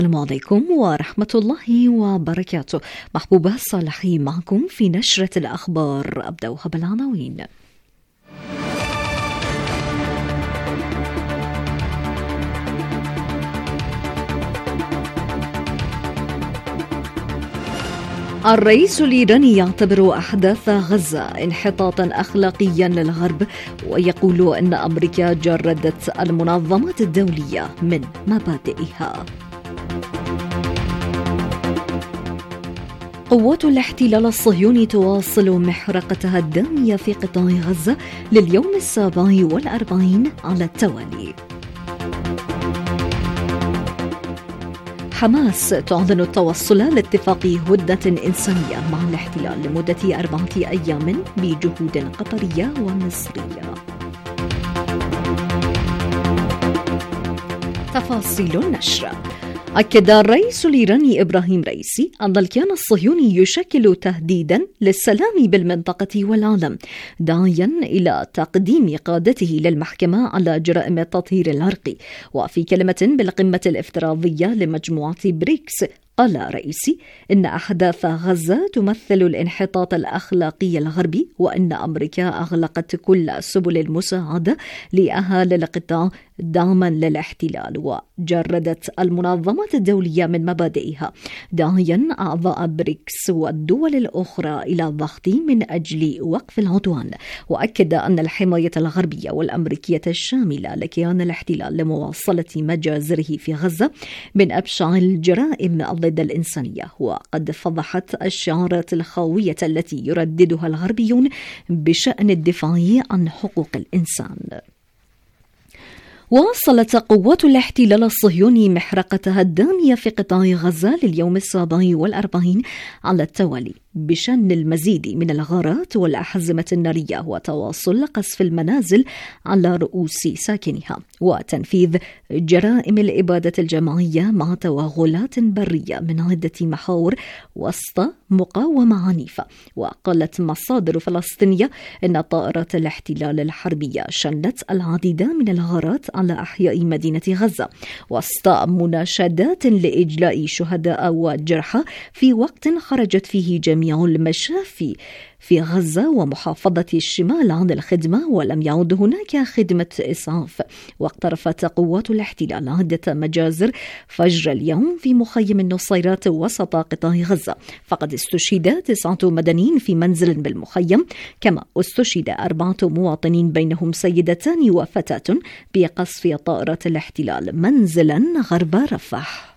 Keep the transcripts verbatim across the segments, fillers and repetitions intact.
السلام عليكم ورحمة الله وبركاته. محبوبة صالحي معكم في نشرة الأخبار، أبدأها بالعناوين. الرئيس الإيراني يعتبر أحداث غزة انحطاطا أخلاقيا للغرب، ويقول أن أمريكا جردت المنظمات الدولية من مبادئها. قوات الاحتلال الصهيوني تواصل محرقتها الدامية في قطاع غزة لليوم السابع والأربعين على التوالي. حماس تعلن التوصل لاتفاق هدنة إنسانية مع الاحتلال لمدة أربعة أيام بجهود قطرية ومصرية. تفاصيل النشر. أكد الرئيس الإيراني إبراهيم رئيسي أن الكيان الصهيوني يشكل تهديدا للسلام بالمنطقة والعالم، داعيا إلى تقديم قادته للمحكمة على جرائم التطهير العرقي. وفي كلمة بالقمة الافتراضية لمجموعة بريكس، قال رئيسي إن أحداث غزة تمثل الانحطاط الأخلاقي الغربي، وأن أمريكا أغلقت كل سبل المساعدة لأهالي القطاع دعما للاحتلال، وجردت المنظمات الدولية من مبادئها، داعيا أعضاء بريكس والدول الأخرى إلى الضغط من أجل وقف العدوان. وأكد أن الحماية الغربية والأمريكية الشاملة لكيان الاحتلال لمواصلة مجازره في غزة من أبشع الجرائم ضد الإنسانية، وقد فضحت الشعارات الخاوية التي يرددها الغربيون بشأن الدفاع عن حقوق الإنسان. واصلت قوات الاحتلال الصهيوني محرقتها الدامية في قطاع غزة لليوم السابع والأربعين على التوالي بشن المزيد من الغارات والأحزمة النارية وتواصل قصف المنازل على رؤوس ساكنها وتنفيذ جرائم الإبادة الجماعية مع توغلات برية من عدة محاور وسط مقاومة عنيفة. وقالت مصادر فلسطينية إن طائرات الاحتلال الحربية شنت العديد من الغارات على أحياء مدينة غزة وسط مناشدات لإجلاء شهداء وجرحى، في وقت خرجت فيه جميع المشافي في غزة ومحافظة الشمال عن الخدمة ولم يعد هناك خدمة إسعاف. واقترفت قوات الاحتلال عدة مجازر فجر اليوم في مخيم النصيرات وسط قطاع غزة، فقد استشهد تسعة مدنيين في منزل بالمخيم، كما استشهد أربعة مواطنين بينهم سيدتان وفتاة بقصف طائرات الاحتلال منزلا غرب رفح.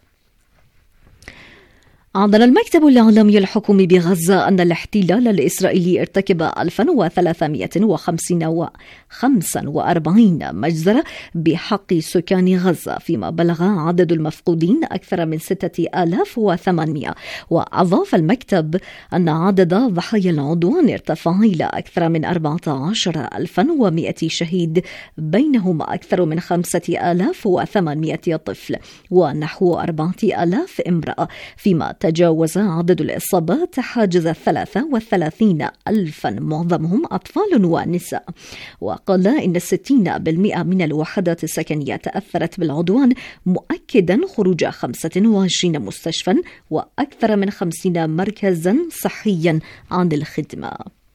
أعلن المكتب الإعلامي الحكومي بغزة أن الاحتلال الإسرائيلي ارتكب ألف وثلاثمائة وخمسة وأربعين مجزرة بحق سكان غزة، فيما بلغ عدد المفقودين أكثر من ستة آلاف وثمانمائة. وأضاف المكتب أن عدد ضحايا العدوان ارتفع إلى أكثر من أربعة عشر ألفا ومائة شهيد، بينهم أكثر من خمسة آلاف وثمانمائة طفل ونحو أربعة آلاف امرأة، فيما تجاوز عدد الإصابات حاجز الثلاثة والثلاثين ألفا، معظمهم أطفال ونساء. وقال إن ستين بالمئة من الوحدات السكنية تأثرت بالعدوان، مؤكدا خروج خمسة وعشرين مستشفى وأكثر من خمسين مركزا صحيا عن الخدمة.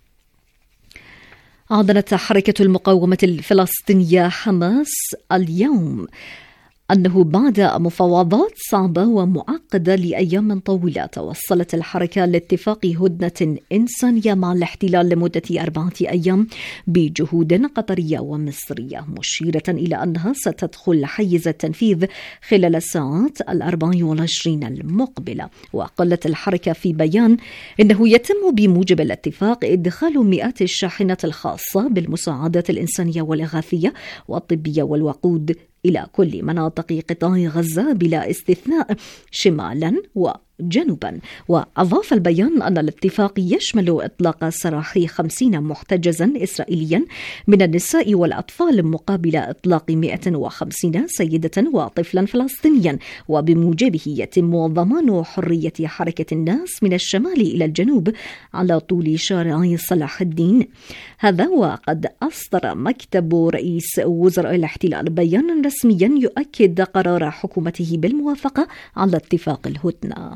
أعلنت حركة المقاومة الفلسطينية حماس اليوم أنه بعد مفاوضات صعبة ومعقدة لأيام طويلة توصلت الحركة لاتفاق هدنة إنسانية مع الاحتلال لمدة أربعة أيام بجهود قطرية ومصرية، مشيرة إلى أنها ستدخل حيز التنفيذ خلال الساعات الأربع والعشرين المقبلة. وقالت الحركة في بيان إنه يتم بموجب الاتفاق إدخال مئات الشاحنات الخاصة بالمساعدات الإنسانية والإغاثية والطبية والوقود إلى كل مناطق قطاع غزة بلا استثناء، شمالا و جنوبا. وأضاف البيان أن الاتفاق يشمل إطلاق سراح خمسين محتجزا إسرائيليا من النساء والأطفال مقابل إطلاق مئة وخمسين سيدة وطفلا فلسطينيا، وبموجبه يتم ضمان حرية حركة الناس من الشمال إلى الجنوب على طول شارع صلاح الدين. هذا وقد أصدر مكتب رئيس وزراء الاحتلال بيانا رسميا يؤكد قرار حكومته بالموافقة على اتفاق الهدنة.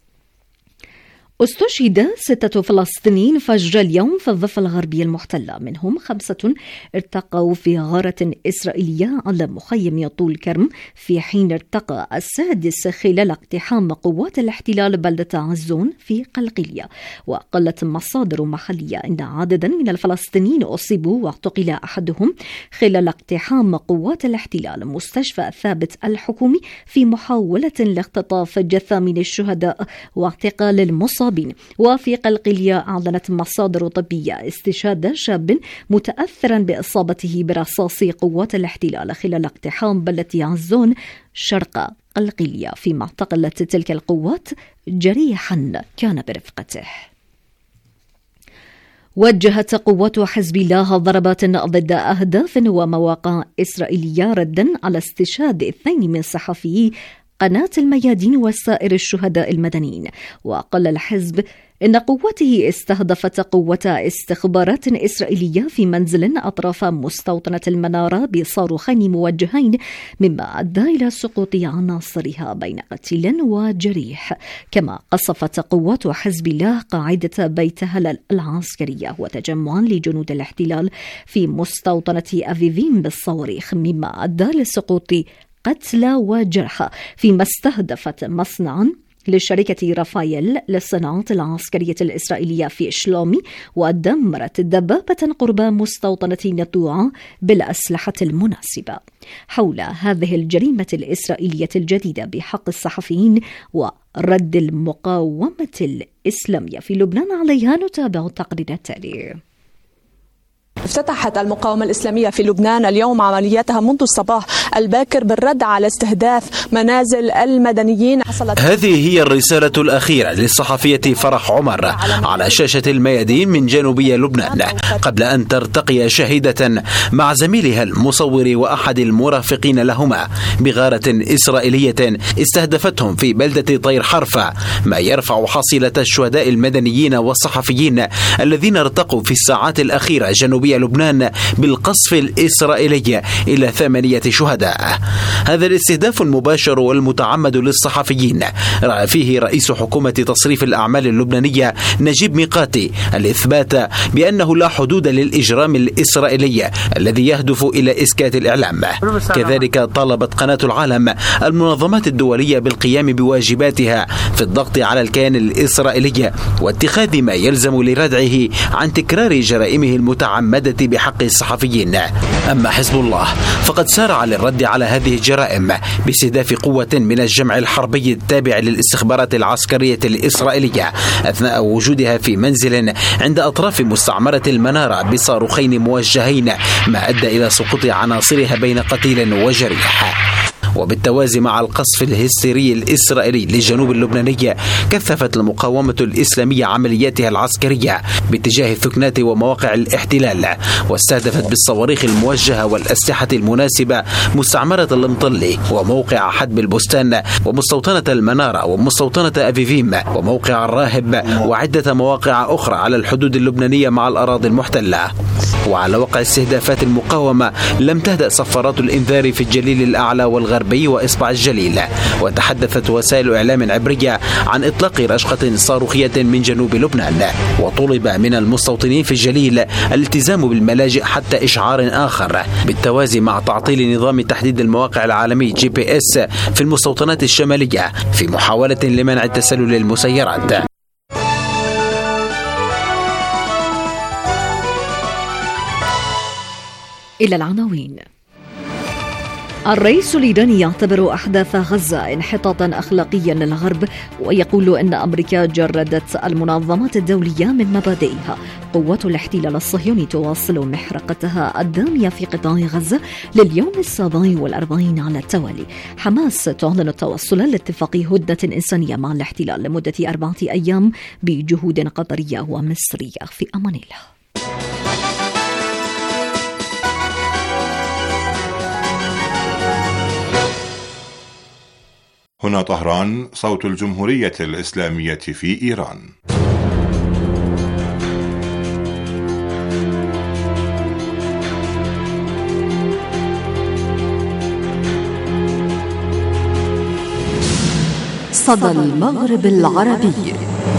استشهد ستة فلسطينيين فجر اليوم في الضفة الغربية المحتلة، منهم خمسة ارتقوا في غارة إسرائيلية على مخيم طول كرم، في حين ارتقى السادس خلال اقتحام قوات الاحتلال بلدة عزون في قلقيلية. وقالت مصادر محلية إن عددا من الفلسطينيين أصيبوا واعتقل أحدهم خلال اقتحام قوات الاحتلال مستشفى ثابت الحكومي في محاولة لاختطاف جثة من الشهداء واعتقال المصابين. وفي قلقيلية أعلنت مصادر طبية استشهاد شاب متأثرا بإصابته برصاص قوات الاحتلال خلال اقتحام بلدة عزون شرق قلقيلية، فيما اعتقلت تلك القوات جريحا كان برفقته. وجهت قوات حزب الله ضربات ضد أهداف ومواقع إسرائيلية ردا على استشهاد اثنين من صحفيي قناة الميادين وسائر الشهداء المدنيين. وقال الحزب إن قوته استهدفت قوة استخبارات إسرائيلية في منزل أطراف مستوطنة المنارة بصاروخين موجهين، مما أدى إلى سقوط عناصرها بين قتيل وجريح. كما قصفت قوات حزب الله قاعدة بيت هلال العسكرية وتجمعا لجنود الاحتلال في مستوطنة أفيفيم بالصواريخ، مما أدى لسقوط قتلى وجرحى، فيما استهدفت مصنعا لشركة رافايل للصناعات العسكرية الإسرائيلية في شلومي، ودمرت دبابة قرب مستوطنة نطوعة بالأسلحة المناسبة. حول هذه الجريمة الإسرائيلية الجديدة بحق الصحفيين ورد المقاومة الإسلامية في لبنان عليها نتابع التقرير التالي. افتتحت المقاومة الإسلامية في لبنان اليوم عملياتها منذ الصباح الباكر بالرد على استهداف منازل المدنيين. حصلت هذه هي الرسالة الأخيرة للصحفية فرح عمر على شاشة الميادين من جنوبي لبنان، قبل أن ترتقي شهيدة مع زميلها المصور وأحد المرافقين لهما بغارة إسرائيلية استهدفتهم في بلدة طير حرفة، ما يرفع حصيلة الشهداء المدنيين والصحفيين الذين ارتقوا في الساعات الأخيرة جنوبي لبنان بالقصف الإسرائيلي إلى ثمانية شهداء. هذا الاستهداف المباشر والمتعمد للصحفيين رأى فيه رئيس حكومة تصريف الأعمال اللبنانية نجيب ميقاتي الإثبات بأنه لا حدود للإجرام الإسرائيلي الذي يهدف إلى إسكات الإعلام. كذلك طالبت قناة العالم المنظمات الدولية بالقيام بواجباتها في الضغط على الكيان الإسرائيلي واتخاذ ما يلزم لردعه عن تكرار جرائمه المتعمدة بحق الصحفيين. أما حزب الله فقد سارع للرد على هذه الجرائم باستهداف قوة من الجمع الحربي التابع للاستخبارات العسكرية الإسرائيلية أثناء وجودها في منزل عند أطراف مستعمرة المنارة بصاروخين موجهين، ما أدى إلى سقوط عناصرها بين قتيل وجريح. وبالتوازي مع القصف الهستيري الإسرائيلي للجنوب اللبناني، كثفت المقاومة الإسلامية عملياتها العسكرية باتجاه الثكنات ومواقع الاحتلال، واستهدفت بالصواريخ الموجهة والأسلحة المناسبة مستعمرة المطلي وموقع حدب البستان ومستوطنة المنارة ومستوطنة أفيفيم وموقع الراهب وعدة مواقع أخرى على الحدود اللبنانية مع الأراضي المحتلة. وعلى وقع استهدافات المقاومة لم تهدأ صفارات الإنذار في الجليل الأعلى والغربي وإصبع الجليل، وتحدثت وسائل إعلام عبرية عن إطلاق رشقة صاروخية من جنوب لبنان. وطلب من المستوطنين في الجليل الالتزام بالملاجئ حتى إشعار آخر، بالتوازي مع تعطيل نظام تحديد المواقع العالمي جي بي إس في المستوطنات الشمالية في محاولة لمنع تسلل المسيرات. إلى العناوين. الرئيس الإيراني يعتبر أحداث غزة انحطاطا أخلاقيا للغرب، ويقول أن أمريكا جردت المنظمات الدولية من مبادئها. قوات الاحتلال الصهيوني تواصل محرقتها الدامية في قطاع غزة لليوم السابع والأربعين على التوالي. حماس تعلن التوصل لاتفاق هدنة إنسانية مع الاحتلال لمدة أربعة أيام بجهود قطرية ومصرية. في أمان الله. هنا طهران، صوت الجمهورية الإسلامية في إيران. صدى المغرب العربي.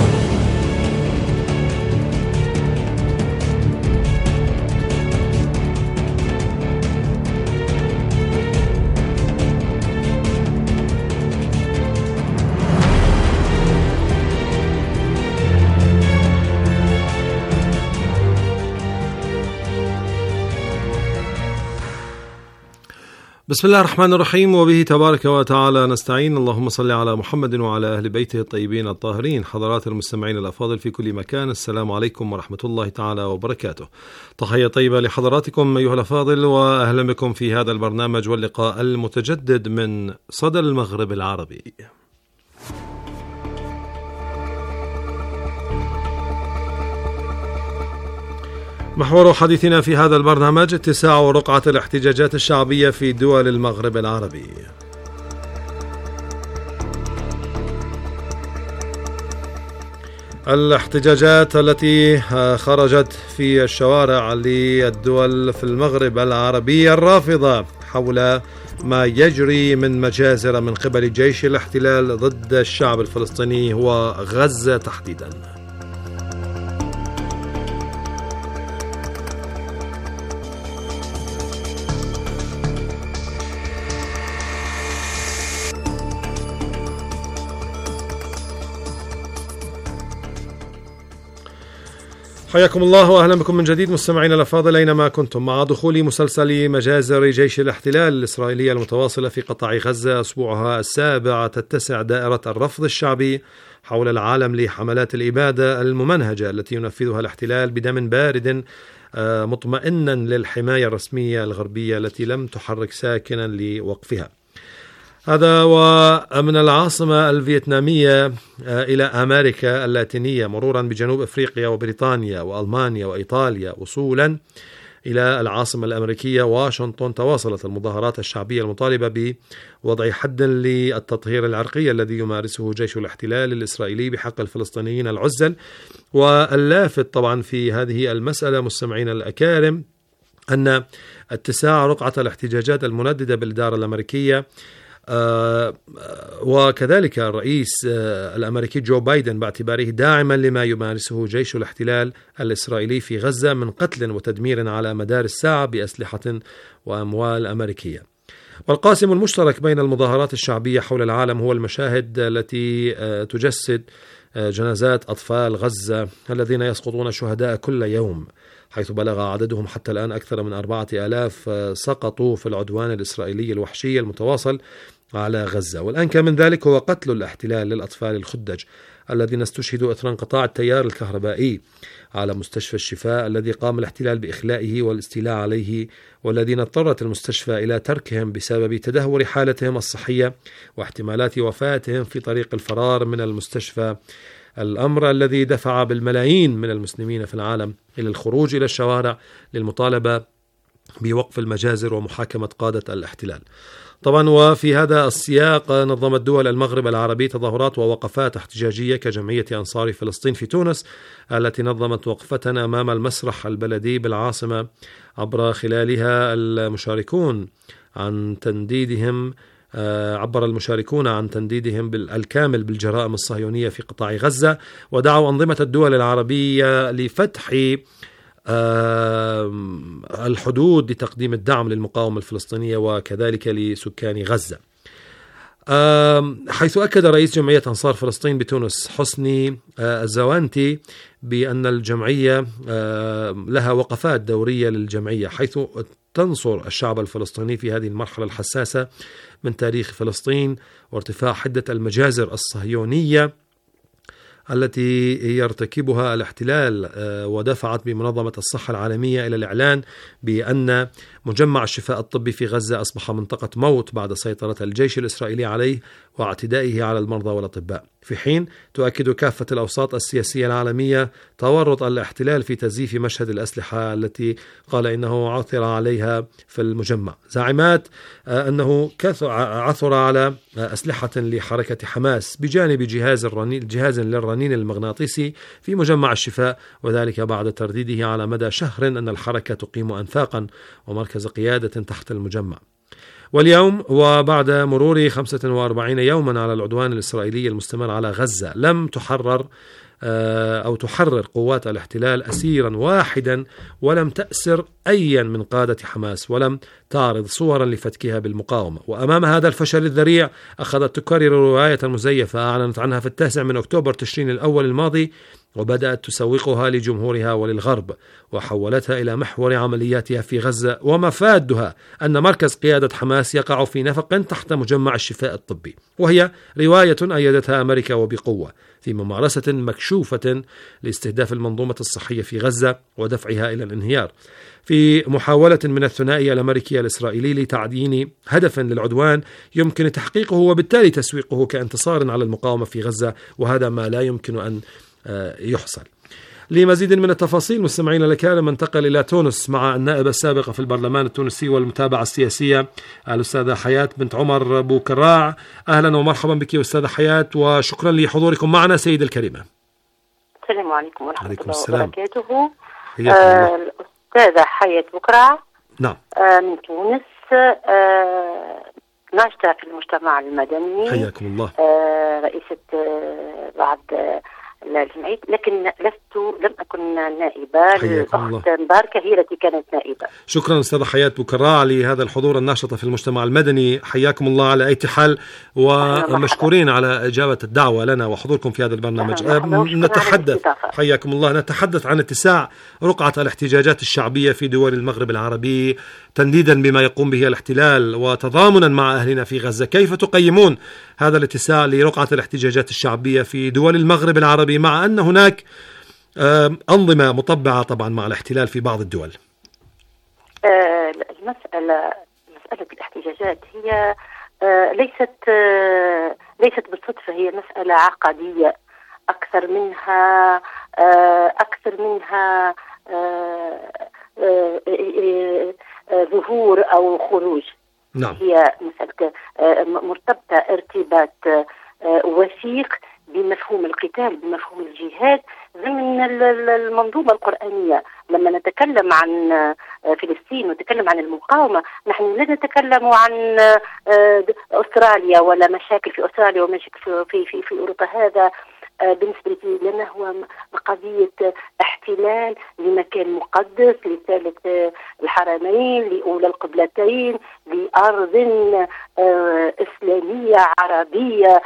بسم الله الرحمن الرحيم، وبه تبارك وتعالى نستعين. اللهم صل على محمد وعلى أهل بيته الطيبين الطاهرين. حضرات المستمعين الأفاضل في كل مكان، السلام عليكم ورحمة الله تعالى وبركاته. تحية طيبة لحضراتكم أيها الأفاضل، وأهلا بكم في هذا البرنامج واللقاء المتجدد من صدى المغرب العربي. محور حديثنا في هذا البرنامج اتساع رقعة الاحتجاجات الشعبية في دول المغرب العربي. الاحتجاجات التي خرجت في الشوارع للدول في المغرب العربي الرافضة حول ما يجري من مجازر من قبل جيش الاحتلال ضد الشعب الفلسطيني وغزة تحديدا. حياكم الله واهلا بكم من جديد مستمعينا الافاضل اينما كنتم. مع دخول مسلسل مجازر جيش الاحتلال الاسرائيلي المتواصله في قطاع غزه اسبوعها السابع، تتسع دائره الرفض الشعبي حول العالم لحملات الاباده الممنهجه التي ينفذها الاحتلال بدم بارد مطمئنا للحمايه الرسميه الغربيه التي لم تحرك ساكنا لوقفها. هذا ومن العاصمة الفيتنامية إلى أمريكا اللاتينية مرورا بجنوب أفريقيا وبريطانيا وألمانيا وإيطاليا وصولا إلى العاصمة الأمريكية واشنطن، تواصلت المظاهرات الشعبية المطالبة بوضع حد للتطهير العرقي الذي يمارسه جيش الاحتلال الإسرائيلي بحق الفلسطينيين العزل. واللافت طبعا في هذه المسألة مستمعين الأكارم أن اتساع رقعة الاحتجاجات المنددة بالإدارة الأمريكية آه وكذلك الرئيس آه الأمريكي جو بايدن باعتباره داعما لما يمارسه جيش الاحتلال الإسرائيلي في غزة من قتل وتدمير على مدار الساعة بأسلحة وأموال أمريكية. والقاسم المشترك بين المظاهرات الشعبية حول العالم هو المشاهد التي آه تجسد آه جنازات أطفال غزة الذين يسقطون شهداء كل يوم، حيث بلغ عددهم حتى الآن أكثر من أربعة آلاف سقطوا في العدوان الإسرائيلي الوحشي المتواصل على غزة. والأنكى من ذلك هو قتل الاحتلال للأطفال الخدج الذين استشهدوا أثر انقطاع التيار الكهربائي على مستشفى الشفاء الذي قام الاحتلال بإخلائه والاستيلاء عليه، والذين اضطرت المستشفى إلى تركهم بسبب تدهور حالتهم الصحية واحتمالات وفاتهم في طريق الفرار من المستشفى. الأمر الذي دفع بالملايين من المسلمين في العالم إلى الخروج إلى الشوارع للمطالبة بوقف المجازر ومحاكمة قادة الاحتلال. طبعا وفي هذا السياق نظمت دول المغرب العربي تظاهرات ووقفات احتجاجية كجمعية أنصار فلسطين في تونس التي نظمت وقفتنا أمام المسرح البلدي بالعاصمة، عبر خلالها المشاركون عن تنديدهم عبر المشاركون عن تنديدهم الكامل بالجرائم الصهيونية في قطاع غزة، ودعوا أنظمة الدول العربية لفتح الحدود لتقديم الدعم للمقاومة الفلسطينية وكذلك لسكان غزة. حيث أكد رئيس جمعية أنصار فلسطين بتونس حسني الزوانتي بأن الجمعية لها وقفات دورية للجمعية، حيث تنصر الشعب الفلسطيني في هذه المرحلة الحساسة من تاريخ فلسطين وارتفاع حدة المجازر الصهيونية التي يرتكبها الاحتلال، ودفعت بمنظمة الصحة العالمية إلى الإعلان بأن مجمع الشفاء الطبي في غزة أصبح منطقة موت بعد سيطرة الجيش الإسرائيلي عليه واعتدائه على المرضى والأطباء، في حين تؤكد كافة الأوساط السياسية العالمية تورط الاحتلال في تزييف مشهد الأسلحة التي قال إنه عثر عليها في المجمع، زاعمات أنه عثر على أسلحة لحركة حماس بجانب جهاز الرنين جهاز للرنين المغناطيسي في مجمع الشفاء، وذلك بعد ترديده على مدى شهر أن الحركة تقيم أنفاقا ومركز قيادة تحت المجمع. واليوم وبعد مرور خمسة وأربعين يوما على العدوان الإسرائيلي المستمر على غزة، لم تحرر أو تحرر قوات الاحتلال أسيرا واحدا، ولم تأسر أيا من قادة حماس، ولم تعرض صورا لفتكها بالمقاومة. وأمام هذا الفشل الذريع أخذت تكرر رواية مزيفة أعلنت عنها في التاسع من أكتوبر تشرين الأول الماضي، وبدأت تسوقها لجمهورها وللغرب، وحولتها إلى محور عملياتها في غزة، ومفادها أن مركز قيادة حماس يقع في نفق تحت مجمع الشفاء الطبي، وهي رواية أيدتها أمريكا وبقوة في ممارسة مكشوفة لاستهداف المنظومة الصحية في غزة ودفعها إلى الانهيار، في محاولة من الثنائي الأمريكي الإسرائيلي لتعيين هدف للعدوان يمكن تحقيقه وبالتالي تسويقه كانتصار على المقاومة في غزة، وهذا ما لا يمكن أن يحصل. لمزيد من التفاصيل مستمعين الكرام ننتقل إلى تونس مع النائبة السابقة في البرلمان التونسي والمتابعة السياسية الأستاذة حياة بنت عمر بوكراع. أهلا ومرحبا بك أستاذة حياة، وشكرا لحضوركم معنا سيدة الكريمة. السلام عليكم ورحمة الله السلام. وبركاته. آه الأستاذة حياة بوكراع نعم. آه من تونس، آه ناشطة في المجتمع المدني. حياكم الله. آه رئيسة آه بعض آه الجمعية، لكن لست لم أكن نائبة. الأخت مباركة هي التي كانت نائبة. شكرا أستاذة حياة بوكراع لهذا الحضور الناشط في المجتمع المدني، حياكم الله على أي حال، ومشكورين على إجابة الدعوة لنا وحضوركم في هذا البرنامج. نتحدث حياكم الله نتحدث عن اتساع رقعة الاحتجاجات الشعبية في دول المغرب العربي تنديدا بما يقوم به الاحتلال وتضامنا مع أهلنا في غزة. كيف تقيمون هذا الاتساع لرقعة الاحتجاجات الشعبية في دول المغرب العربي، مع أن هناك أنظمة مطبعة طبعا مع الاحتلال في بعض الدول؟ آه المسألة مسألة الاحتجاجات هي آه ليست آه ليست بالصدفة، هي مسألة عقدية أكثر منها آه أكثر منها آه آه آه آه ظهور أو خروج. نعم. هي مسألة آه مرتبطة ارتباط آه وثيق بمفهوم القتال، بمفهوم الجهاد ضمن المنظومة القرآنية. لما نتكلم عن فلسطين ونتكلم عن المقاومة، نحن لا نتكلم عن أستراليا ولا مشاكل في أستراليا ومشاكل في في في, في أوروبا. هذا بالنسبة لي لنا هو قضية احتلال لمكان مقدس، لثالث الحرمين، لأولى القبلتين، لأرض إسلامية عربية،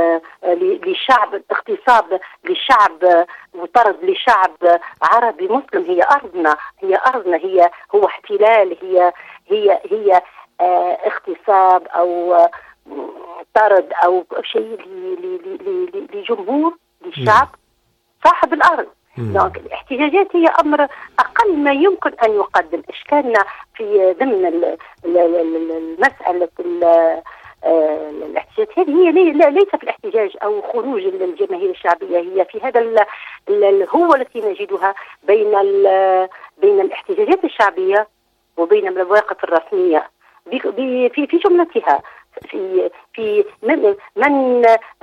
لشعب اغتصاب لشعب وطرد لشعب عربي مسلم. هي أرضنا، هي أرضنا، هي هو احتلال، هي هي هي اغتصاب أو طرد أو شيء لجمهور للشعب صاحب الأرض. الاحتجاجات هي أمر أقل ما يمكن أن يقدم. إشكالنا في ضمن المسألة الاحتجاجات هذه هي ليس في الاحتجاج أو خروج الجماهير الشعبية، هي في هذا الهوة التي نجدها بين بين الاحتجاجات الشعبية وبين المواقف الرسمية في في جملتها. في في من, من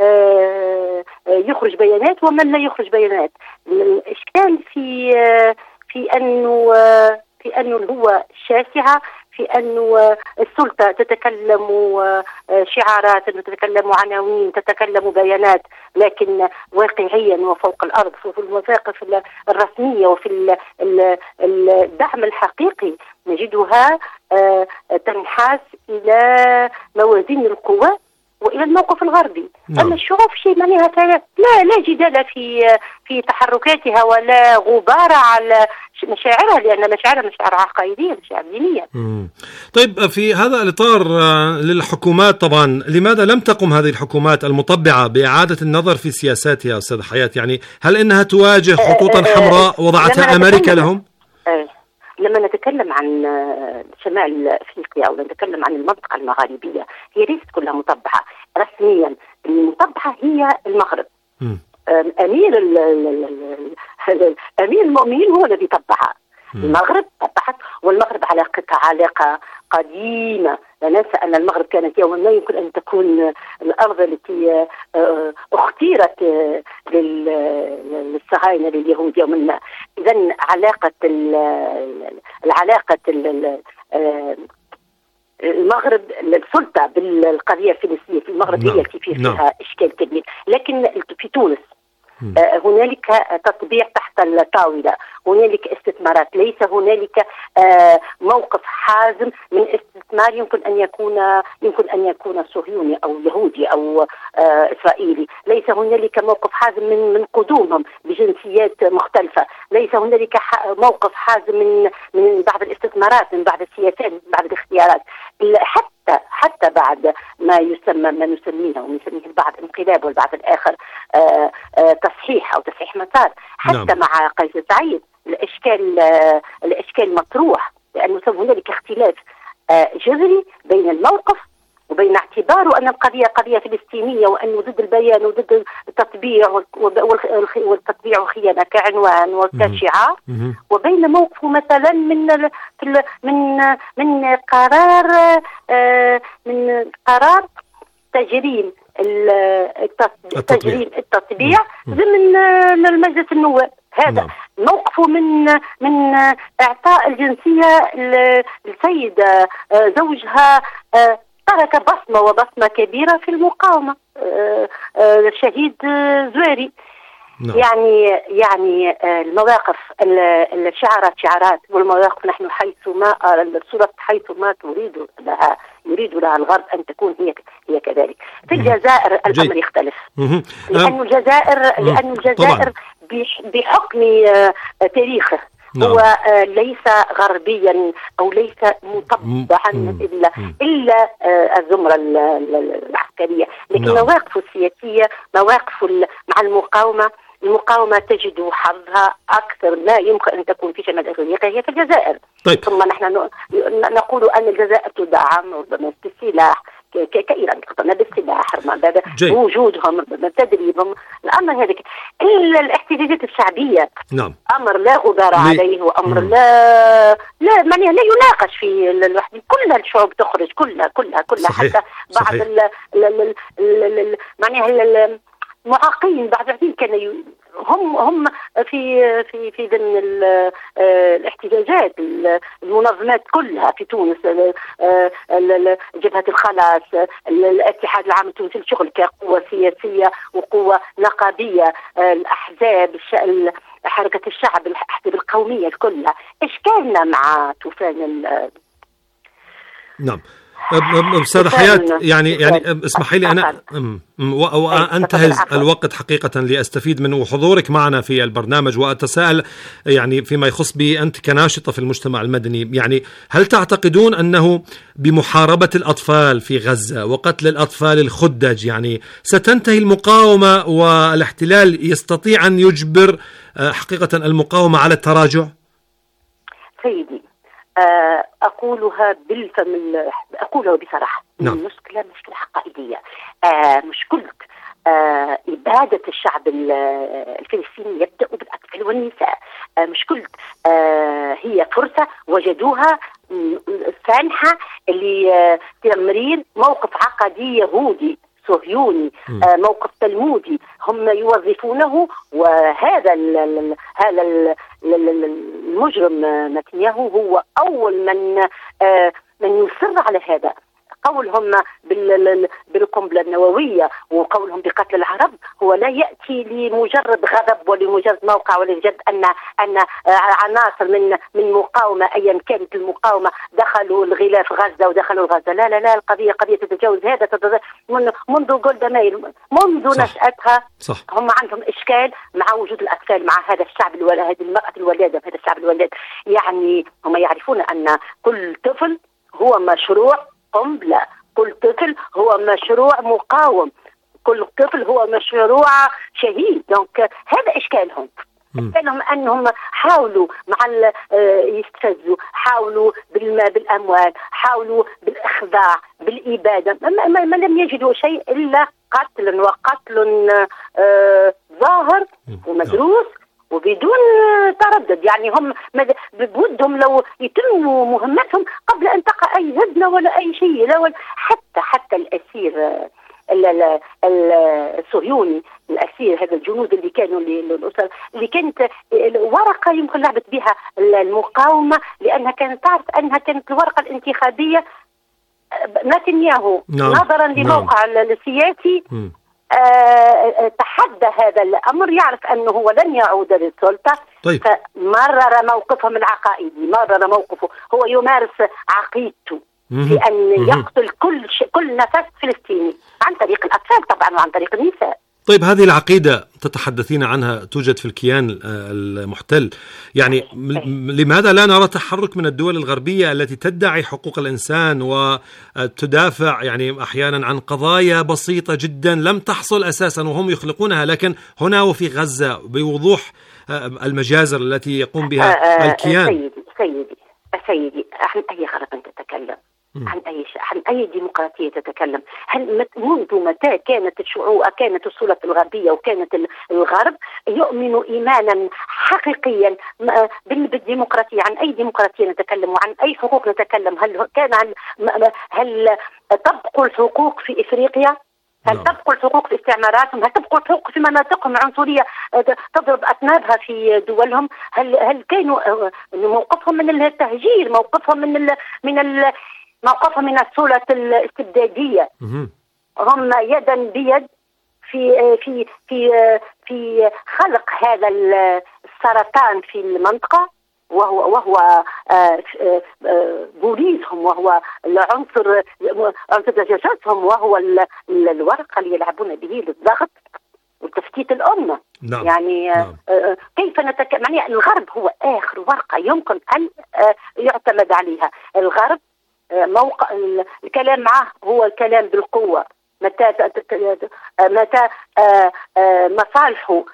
يخرج بيانات ومن لا يخرج بيانات. الإشكال في في أنه في أنه الهوة شاسعة، في أنه السلطة تتكلم شعارات، تتكلم عناوين، تتكلم بيانات، لكن واقعيا وفوق الأرض في المواقف الرسمية وفي الدعم الحقيقي نجدها تنحاز إلى موازين القوى وإلى الموقف الغربي. نعم. أما الشعوب شيء معناها لا لا جدال في في تحركاتها ولا غبار على مشاعرها، لأن مشاعرها مشاعر عقائدية، مشاعر دينية. مم. طيب في هذا الإطار للحكومات طبعا، لماذا لم تقم هذه الحكومات المطبعة بإعادة النظر في سياساتها أستاذ حياة؟ يعني هل إنها تواجه خطوطا حمراء وضعتها أمريكا لهم؟ لما نتكلم عن شمال أفريقيا أو نتكلم عن المنطقة المغاربية، هي ليست كلها مطبعة رسميا. المطبعة هي المغرب. م. أمير أمير المؤمنين هو الذي طبعها. المغرب طبعت، والمغرب علاقتها علاقة قديمة. لا ننسى أن المغرب كانت يوما ما يمكن أن تكون الأرض التي اختيرت للصهاينة لليهود يوما ما. إذن علاقة العلاقة المغرب السلطة بالقضية الفلسطينية في المغرب هي التي فيها إشكال كبير. لكن في تونس آه هنالك تطبيع تحت الطاولة، هنالك استثمارات، ليس هنالك آه موقف حازم من استثمار يمكن أن يكون يمكن أن يكون صهيوني أو يهودي أو آه إسرائيلي. ليس هنالك موقف حازم من من قدومهم بجنسيات مختلفة. ليس هنالك موقف حازم من من بعض الاستثمارات، من بعض السياسات، من بعض الاختيارات. حتى حتى بعد ما يسمى ما نسميه ونسميه البعض انقلاب والبعض الآخر آآ آآ تصحيح أو تصحيح مسار. حتى نعم. مع قيس سعيد الإشكال الإشكال مطروح، لأنه هنالك اختلاف جذري بين الموقف وبين اعتباره أن القضية قضية فلسطينية، وأنه ضد البيان وضد التطبيع والتطبيع والخيانة كعنوان وكشعار، وبين موقفه مثلا من من من قرار من قرار تجريم تجريم التطبيع ضمن المجلس النواب. هذا موقفه من من إعطاء الجنسية للسيدة زوجها ترك بصمة وبصمة كبيرة في المقاومة، الشهيد زويري. نعم. يعني يعني المواقف الشعارات شعارات، والمواقف نحن حيث ما الصورة حيث ما تريد لها يريد لها الغرب أن تكون هي هي كذلك. في الجزائر الأمر يختلف، لأن الجزائر لأن الجزائر بحكم تاريخه هو ليس غربيا أو ليس مطبعا إلا إلا الزمرة العسكرية، لكن مواقفه السياسية مواقف مع المقاومة. المقاومة تجد حظها أكثر ما يمكن أن تكون في شمال أفريقيا هي في الجزائر. طيب. ثم نحن نقول أن الجزائر تدعم ربما بالسلاح كإيران، تقتنع بالسلاح، بوجودهم، بتدريبهم. الأمر هذا إلا الاحتجاجات الشعبية. نعم. أمر لا غبار عليه، وأمر لا لا معناه لا يناقش في الوحدة. كل الشعوب تخرج كلها كلها كلها. صحيح. حتى بعض صحيح. ال ال ال معناه المعاقين بعض العديد كانوا هم هم في في في ضمن الاحتجاجات المنظمات كلها في تونس، جبهة الخلاص، الاتحاد العام التونسي للشغل كقوة سياسية وقوة نقابية، الأحزاب، حركة الشعب، الأحزاب القومية كلها. إشكالنا مع طوفان. نعم. أستاذ حياة، يعني يعني اسمحي لي أنا وأنتهز الوقت حقيقة لأستفيد من حضورك معنا في البرنامج، وأتساءل يعني فيما يخص بي أنت كناشطة في المجتمع المدني. يعني هل تعتقدون أنه بمحاربة الأطفال في غزة وقتل الأطفال الخدج يعني ستنتهي المقاومة والاحتلال يستطيع أن يجبر حقيقة المقاومة على التراجع؟ سيدي أقولها بالفم، أقولها بصراحة. نعم. المشكلة مشكلة عقائدية. آه مشكلة آه إبادة الشعب الفلسطيني يبدأ بالأطفال والنساء. آه مشكلة آه هي فرصة وجدوها سانحة لتمرير موقف عقدي يهودي صهيوني، آه موقف تلمودي هم يوظفونه. وهذا ال هذا ال المجرم نتنياهو هو أول من آه من يصر على هذا. قولهم بالقنبلة النووية وقولهم بقتل العرب هو لا يأتي لمجرد غضب ولمجرد موقع ولمجرد أن أن عناصر من من مقاومة أيا كانت المقاومة دخلوا الغلاف غزة ودخلوا غزة. لا لا لا القضية قضية تتجاوز هذا من منذ جولدا مائر منذ صح. نشأتها صح. هم عندهم إشكال مع وجود الأطفال مع هذا الشعب الولد هذه المرأة الولادة هذا الشعب الولاد. يعني هم يعرفون أن كل طفل هو مشروع قنبلة، كل طفل هو مشروع مقاوم، كل طفل هو مشروع شهيد. دونك هذا إشكالهم إشكالهم أنهم حاولوا مع يستفزوا، حاولوا بالأموال، حاولوا بالإخضاع، بالإبادة، ما, ما, ما لم يجدوا شيء إلا قتل وقتل آه ظاهر ومدروس وبدون تردد. يعني هم بودهم لو يتموا مهمتهم قبل أن تقع أي هدنة ولا أي شيء. لا حتى حتى الأسير الصهيوني الأسير هذا الجنود اللي كانوا للأسر اللي كانت ورقة يمكن لعبت بها المقاومة لأنها كانت تعرف أنها كانت الورقة الانتخابية نتنياهو نعم. نظرا لموقع نعم. السياسي أه تحدى هذا الأمر، يعرف أنه هو لن يعود للسلطة. طيب. فمرر موقفهم العقائدي، مرر موقفه هو يمارس عقيدته في أن يقتل كل ش... كل نفس فلسطيني عن طريق الأطفال طبعا وعن طريق النساء. طيب هذه العقيدة تتحدثين عنها توجد في الكيان المحتل، يعني لماذا لا نرى تحرك من الدول الغربية التي تدعي حقوق الإنسان وتدافع يعني أحيانا عن قضايا بسيطة جدا لم تحصل أساسا وهم يخلقونها، لكن هنا وفي غزة بوضوح المجازر التي يقوم بها الكيان. سيدي سيدي سيدي عن أي غرب أنت تتكلم؟ عن أي ش... عن أي ديمقراطية تتكلم؟ هل مت... منذ متى كانت الشعوب كانت السلطة الغربية وكانت الغرب يؤمن إيمانا حقيقيا بالديمقراطية؟ عن أي ديمقراطية نتكلم وعن أي حقوق نتكلم؟ هل كان عن هل طبقوا الحقوق في إفريقيا؟ هل تبقوا الحقوق في استعماراتهم؟ هل تبقوا الحقوق في مناطقهم عنصرية تضرب أطنابها في دولهم؟ هل هل كانوا موقفهم من التهجير، موقفهم من ال من ال موقفهم من السلطة الاستبدادية؟ هم يدا بيد في في في في خلق هذا السرطان في المنطقة، وهو وهو بوليسهم، وهو العنصر عنصر دجاجتهم، وهو الورقة اللي يلعبون به للضغط وتفتيت الأمة. نعم. يعني نعم. كيف نتكلم؟ يعني الغرب هو آخر ورقة يمكن أن يعتمد عليها. الغرب موقع الكلام معه هو الكلام بالقوة. متى متى مصالحه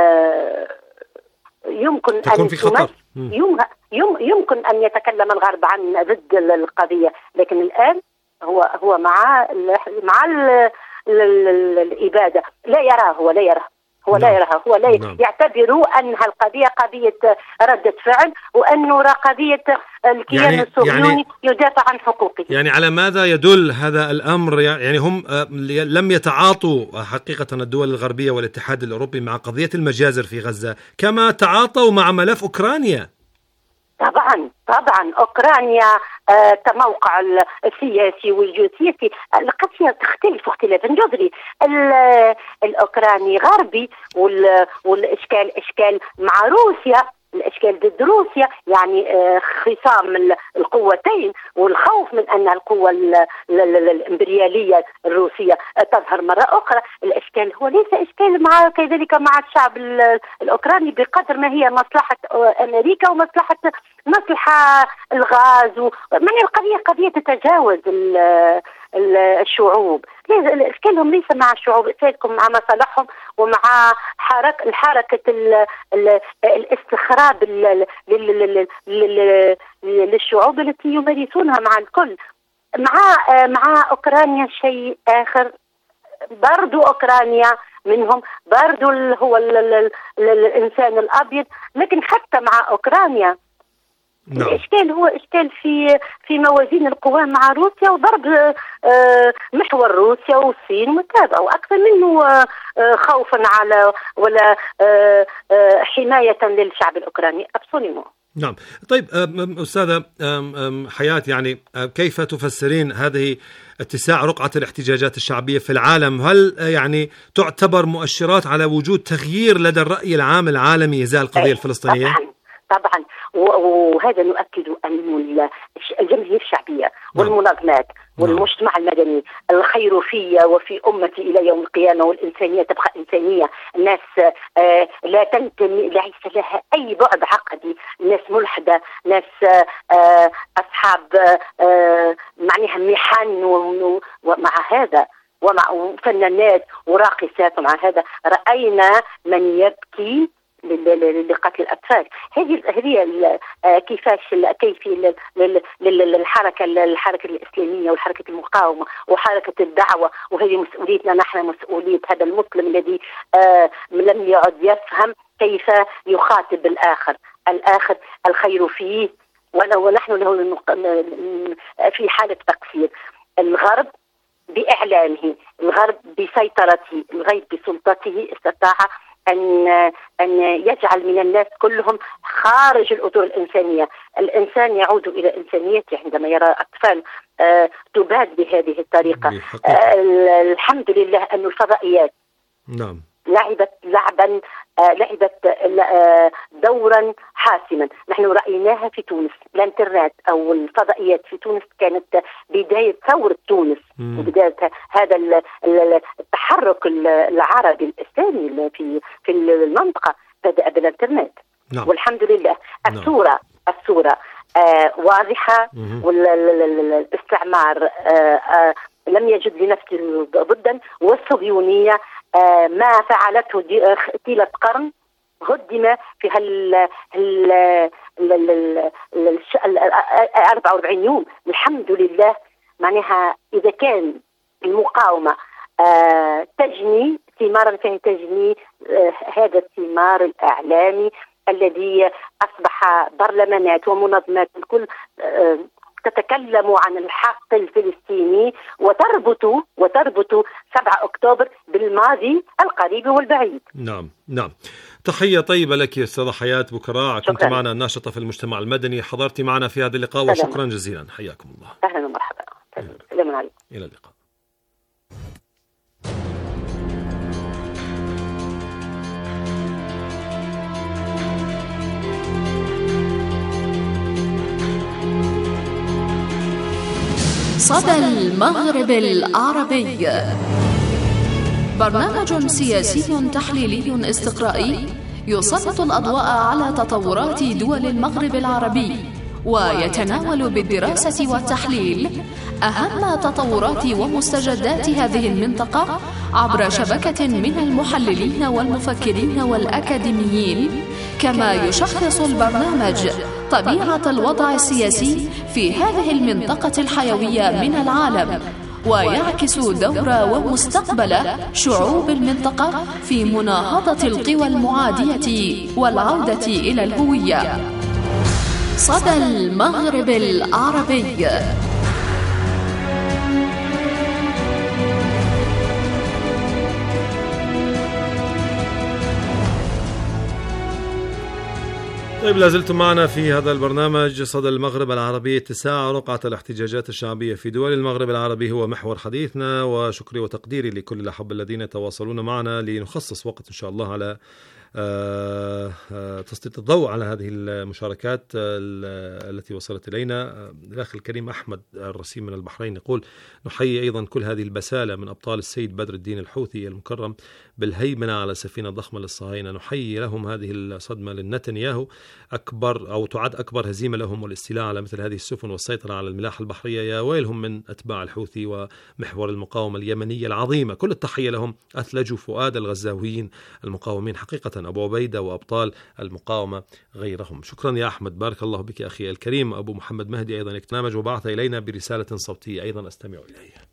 يمكن تكون أن في خطر. يمكن أن يتكلم الغرب عن ضد القضية، لكن الآن هو هو مع مع الإبادة. لا يراه هو لا يراه هو لا يراه هو لا يعتبروا أنها القضية قضية ردة فعل، وأنه قضية الكيان يعني الصهيوني يعني يدافع عن حقوقه. يعني على ماذا يدل هذا الأمر؟ يعني هم لم يتعاطوا حقيقة الدول الغربية والاتحاد الأوروبي مع قضية المجازر في غزة كما تعاطوا مع ملف أوكرانيا. طبعا طبعا أوكرانيا آه كموقع السياسي والجيوسياسي القضية تختلف اختلافا جذري. الأوكراني غربي والإشكال إشكال مع روسيا، الاشكال ضد روسيا، يعني خصام القوتين والخوف من ان القوه الامبرياليه الروسيه تظهر مره اخرى. الاشكال هو ليس اشكال مع كذلك مع الشعب الاوكراني بقدر ما هي مصلحه امريكا ومصلحه مصلحه الغاز. من القضيه قضيه تتجاوز الشعوب. اشكالهم ليس مع الشعوب، اشكالهم مع مصالحهم ومع حركه الحركه الاستخراب للشعوب التي يمارسونها مع الكل. مع مع اوكرانيا شيء اخر، برضو اوكرانيا منهم برضو هو الانسان الابيض، لكن حتى مع اوكرانيا نعم. الإشكال هو إشكال في في موازين القوى مع روسيا وضرب محور روسيا والصين متابعة، وأكثر منه خوفا على ولا حماية للشعب الأوكراني. أبسوليمو نعم. طيب أستاذة حياة، يعني كيف تفسرين هذه اتساع رقعة الاحتجاجات الشعبية في العالم؟ هل يعني تعتبر مؤشرات على وجود تغيير لدى الرأي العام العالمي إزاء القضية الفلسطينية؟ طبعا طبعا، وهذا نؤكد أن الجماهير الشعبية والمنظمات والمجتمع المدني الخير في وفي أمتي إلى يوم القيامة، والإنسانية تبقى إنسانية. الناس آه لا تنتمي، ليس لها أي بعد عقدي، ناس ملحدة، ناس آه أصحاب آه معناها محن، ومع هذا ومع فنانات وراقصات، ومع هذا رأينا من يبكي لقتل الأطفال. هذه هذه كيفاش كيفية للحركة الحركة الإسلامية والحركة المقاومة وحركة الدعوة، وهذه مسؤوليتنا نحن، مسؤولية هذا المسلم الذي لم يعد يفهم كيف يخاطب الآخر. الآخر الخير فيه، ونحن له في حالة تقصير. الغرب بإعلامه، الغرب بسيطرته، الغرب بسلطته استطاع أن أن يجعل من الناس كلهم خارج الأطر الإنسانية. الإنسان يعود إلى إنسانيته عندما يرى أطفال آه تباد بهذه الطريقة. آه الحمد لله أن الفضائيات نعم لعبت لعبا آه لعبت آه دورا حاسما. نحن رأيناها في تونس، الانترنت أو الفضائيات في تونس كانت بداية ثورة تونس مم. وبداية هذا التحرك العربي الإسلامي في في المنطقة بدأ بالانترنت. نعم. والحمد لله الصورة نعم. الصورة آه واضحة، والاستعمار آه آه لم يجد لنفسه ضدا، والصهيونية آه ما فعلته طيلة قرن هدم في هال هال أربعة وأربعين يوم. الحمد لله. معناها إذا كان المقاومة آه تجني ثمارا، فهي تجني آه هذا الثمار الإعلامي الذي أصبح برلمانات ومنظمات الكل آه تتكلم عن الحق الفلسطيني، وتربط وتربط سبعة أكتوبر بالماضي القريب والبعيد. نعم نعم. تحية طيبة لك يا أستاذة حياة بوكراع، كنت معنا ناشطة في المجتمع المدني، حضرتي معنا في هذا اللقاء سلام. وشكرا جزيلا، حياكم الله. أهلا ومرحبا. السلام عليكم. إلى اللقاء. صدى المغرب العربي، برنامج سياسي تحليلي استقرائي يسلط الأضواء على تطورات دول المغرب العربي، ويتناول بالدراسة والتحليل أهم تطورات ومستجدات هذه المنطقة عبر شبكة من المحللين والمفكرين والأكاديميين. كما يشخص البرنامج طبيعة الوضع السياسي في هذه المنطقة الحيوية من العالم، ويعكس دور ومستقبل شعوب المنطقة في مناهضة القوى المعادية والعودة إلى الهوية. صدى المغرب العربي. طيب، لازلتم معنا في هذا البرنامج صدى المغرب العربي. اتساع رقعة الاحتجاجات الشعبية في دول المغرب العربي هو محور حديثنا، وشكري وتقديري لكل الأحبة الذين يتواصلون معنا لنخصص وقت إن شاء الله على تسليط الضوء على هذه المشاركات التي وصلت إلينا. الأخ الكريم أحمد الرسيم من البحرين يقول: نحيي أيضا كل هذه البسالة من أبطال السيد بدر الدين الحوثي المكرم بالهيمنة على سفينة ضخمة للصهاينة، نحيي لهم هذه الصدمة للنتنياهو أكبر أو تعد أكبر هزيمة لهم، والاستيلاء على مثل هذه السفن والسيطرة على الملاحة البحرية. يا ويلهم من أتباع الحوثي ومحور المقاومة اليمنية العظيمة. كل التحية لهم، أثلجوا فؤاد الغزاويين المقاومين حقيقة، أبو عبيدة وأبطال المقاومة غيرهم. شكرا يا أحمد، بارك الله بك أخي الكريم. أبو محمد مهدي أيضا يكتنامج وبعث إلينا برسالة صوتية أيضا أستمع إليها.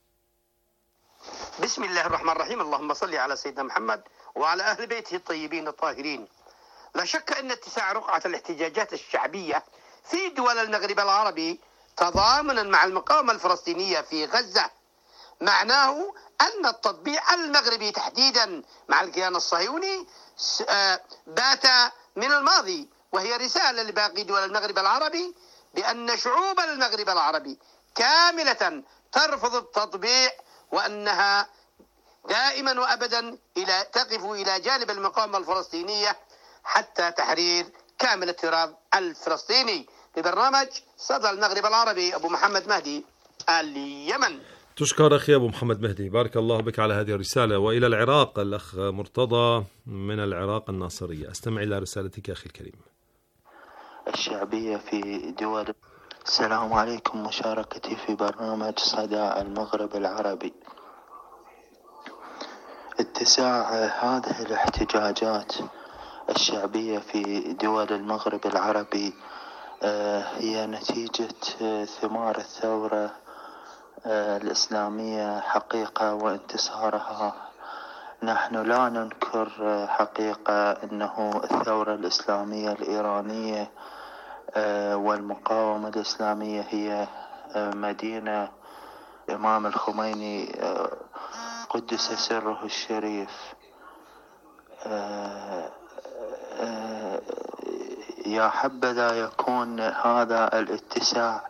بسم الله الرحمن الرحيم. اللهم صل على سيدنا محمد وعلى أهل بيته الطيبين الطاهرين. لا شك أن اتساع رقعة الاحتجاجات الشعبية في دول المغرب العربي تضامنا مع المقاومة الفلسطينية في غزة معناه أن التطبيع المغربي تحديدا مع الكيان الصهيوني بات من الماضي، وهي رسالة لباقي دول المغرب العربي بأن شعوب المغرب العربي كاملة ترفض التطبيع، وأنها دائما وأبدا إلى تقف إلى جانب المقاومة الفلسطينية حتى تحرير كامل التراب الفلسطيني. لبرنامج صدى المغرب العربي أبو محمد مهدي، اليمن. تشكر أخي أبو محمد مهدي، بارك الله بك على هذه الرسالة. وإلى العراق الأخ مرتضى من العراق الناصرية، أستمع إلى رسالتك أخي الكريم. الشعبية في دول. السلام عليكم، مشاركتي في برنامج صدى المغرب العربي. اتساع هذه الاحتجاجات الشعبية في دول المغرب العربي هي نتيجة ثمار الثورة الإسلامية حقيقة وانتصارها. نحن لا ننكر حقيقة أنه الثورة الإسلامية الإيرانية والمقاومة الإسلامية هي مدينة الإمام الخميني قدس سره الشريف. يا حبذا يكون هذا الاتساع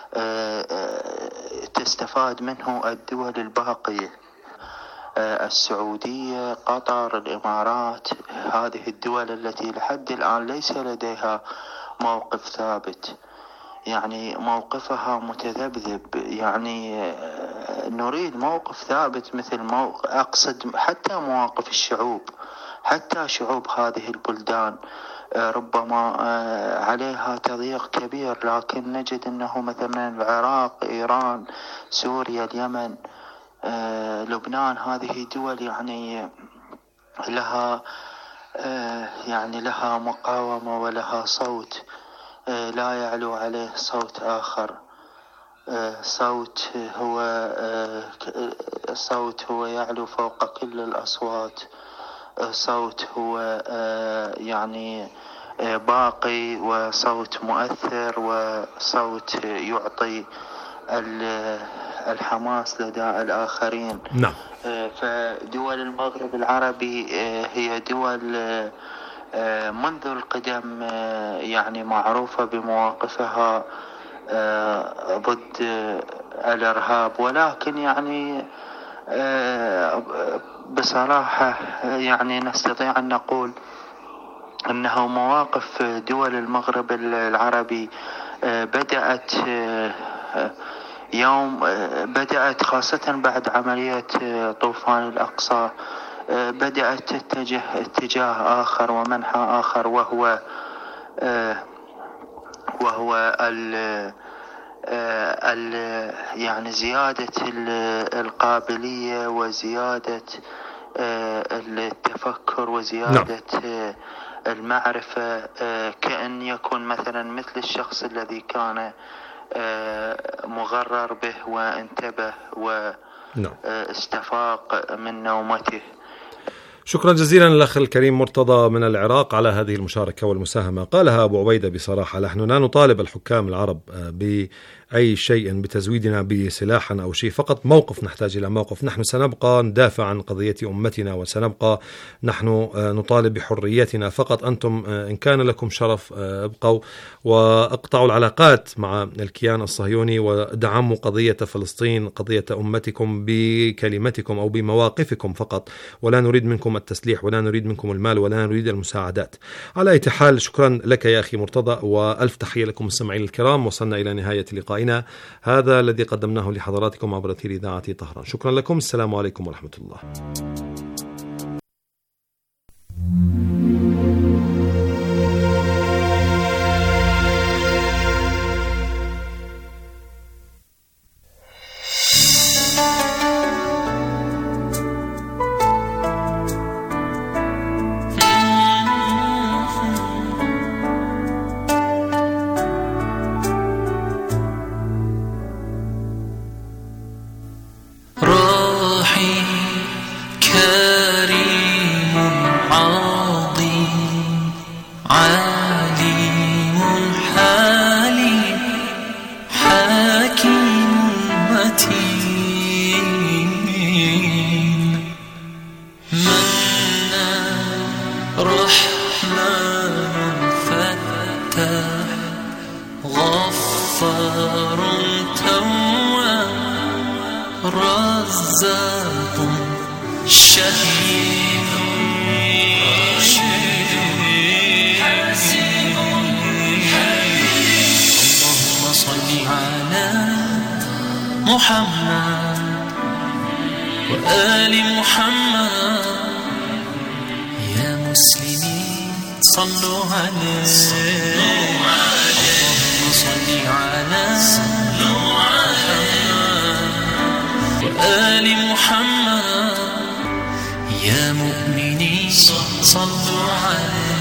تستفاد منه الدول الباقية، السعودية، قطر، الإمارات، هذه الدول التي لحد الآن ليس لديها موقف ثابت، يعني موقفها متذبذب. يعني نريد موقف ثابت مثل موقف، أقصد حتى مواقف الشعوب، حتى شعوب هذه البلدان ربما عليها تضييق كبير، لكن نجد أنه مثلا العراق، إيران، سوريا، اليمن، لبنان، هذه دول يعني لها يعني لها مقاومة ولها صوت لا يعلو عليه صوت آخر. صوت هو صوت هو يعلو فوق كل الأصوات. صوت هو يعني باقي، وصوت مؤثر، وصوت يعطي الحماس لدى الآخرين. نعم. فدول المغرب العربي هي دول منذ القدم يعني معروفة بمواقفها ضد الإرهاب، ولكن يعني بصراحة يعني نستطيع أن نقول أنه مواقف دول المغرب العربي بدأت يوم بدأت خاصة بعد عملية طوفان الأقصى، بدأت تتجه اتجاه آخر ومنحى آخر، وهو وهو ال ال يعني زيادة القابلية وزيادة التفكر وزيادة نعم. المعرفة، كأن يكون مثلا مثل الشخص الذي كان مغرر به وانتبه واستفاق من نومته. شكرا جزيلا الأخ الكريم مرتضى من العراق على هذه المشاركة والمساهمة. قالها أبو عبيدة بصراحة، نحن لا نطالب الحكام العرب بأي شيء بتزويدنا بسلاح أو شيء، فقط موقف، نحتاج إلى موقف. نحن سنبقى ندافع عن قضية أمتنا، وسنبقى نحن نطالب بحريتنا فقط. أنتم إن كان لكم شرف ابقوا واقطعوا العلاقات مع الكيان الصهيوني ودعموا قضية فلسطين، قضية أمتكم بكلمتكم أو بمواقفكم فقط، ولا نريد منكم التسليح، ولا نريد منكم المال، ولا نريد المساعدات. على أي حال شكرا لك يا أخي مرتضى، وألف تحية لكم مستمعين الكرام. وصلنا إلى نهاية لقائنا هذا الذي قدمناه لحضراتكم عبر أثير إذاعة طهران. شكرا لكم، السلام عليكم ورحمة الله. كان رزاق شهيد حسيب حبيب. اللهم صل على محمد وآل محمد. يا مسلمين صلوا عليه. اللهم صل على محمد وآل محمد. يا مؤمنين صلوا عليه.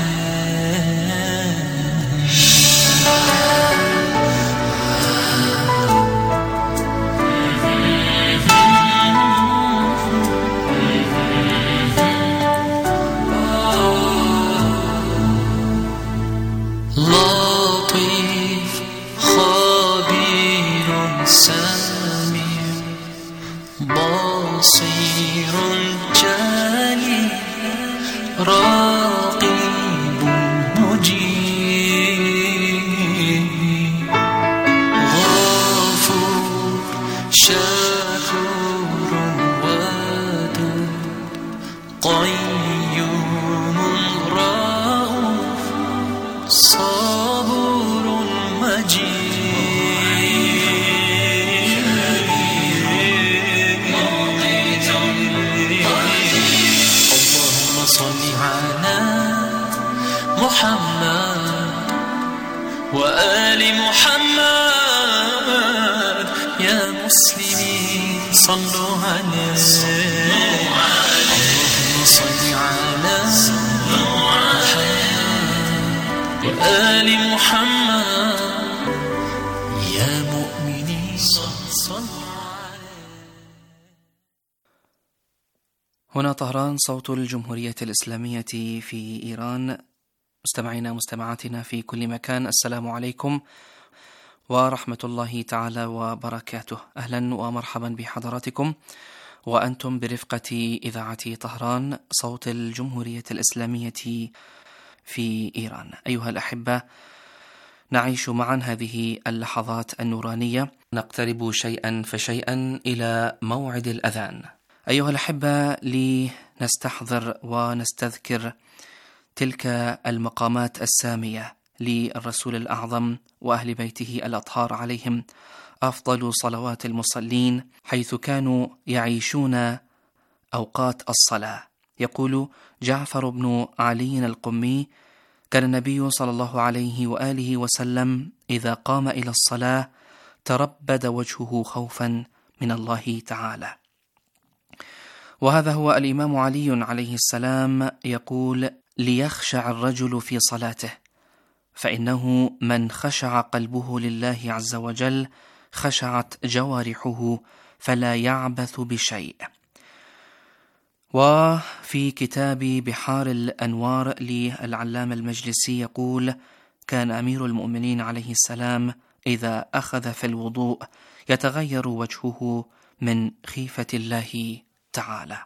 لطيف خبير سميع بصير جليل رقيب مجيب غفور شكور ودود قيوم رؤوف صبور مجيد مقيت قدير. اللهم صل على محمد وآل محمد. يا مسلمين صلوا عليه. اللهم صل على محمد وآل محمد. يا مؤمنين صلوا عليه. هنا طهران، صوت الجمهورية الإسلامية في إيران. مستمعينا مستمعاتنا في كل مكان، السلام عليكم ورحمة الله تعالى وبركاته. أهلا ومرحبا بحضراتكم وأنتم برفقة إذاعة طهران، صوت الجمهورية الإسلامية في إيران. أيها الأحبة، نعيش معا هذه اللحظات النورانية، نقترب شيئا فشيئا إلى موعد الأذان. أيها الأحبة، لنستحضر ونستذكر تلك المقامات السامية للرسول الأعظم وأهل بيته الأطهار عليهم أفضل صلوات المصلين، حيث كانوا يعيشون أوقات الصلاة. يقول جعفر بن علي القمي: كان النبي صلى الله عليه وآله وسلم إذا قام إلى الصلاة تربد وجهه خوفا من الله تعالى. وهذا هو الإمام علي عليه السلام يقول: ليخشع الرجل في صلاته، فإنه من خشع قلبه لله عز وجل خشعت جوارحه فلا يعبث بشيء. وفي كتاب بحار الأنوار للعلامة المجلسي يقول: كان أمير المؤمنين عليه السلام إذا أخذ في الوضوء يتغير وجهه من خيفة الله تعالى.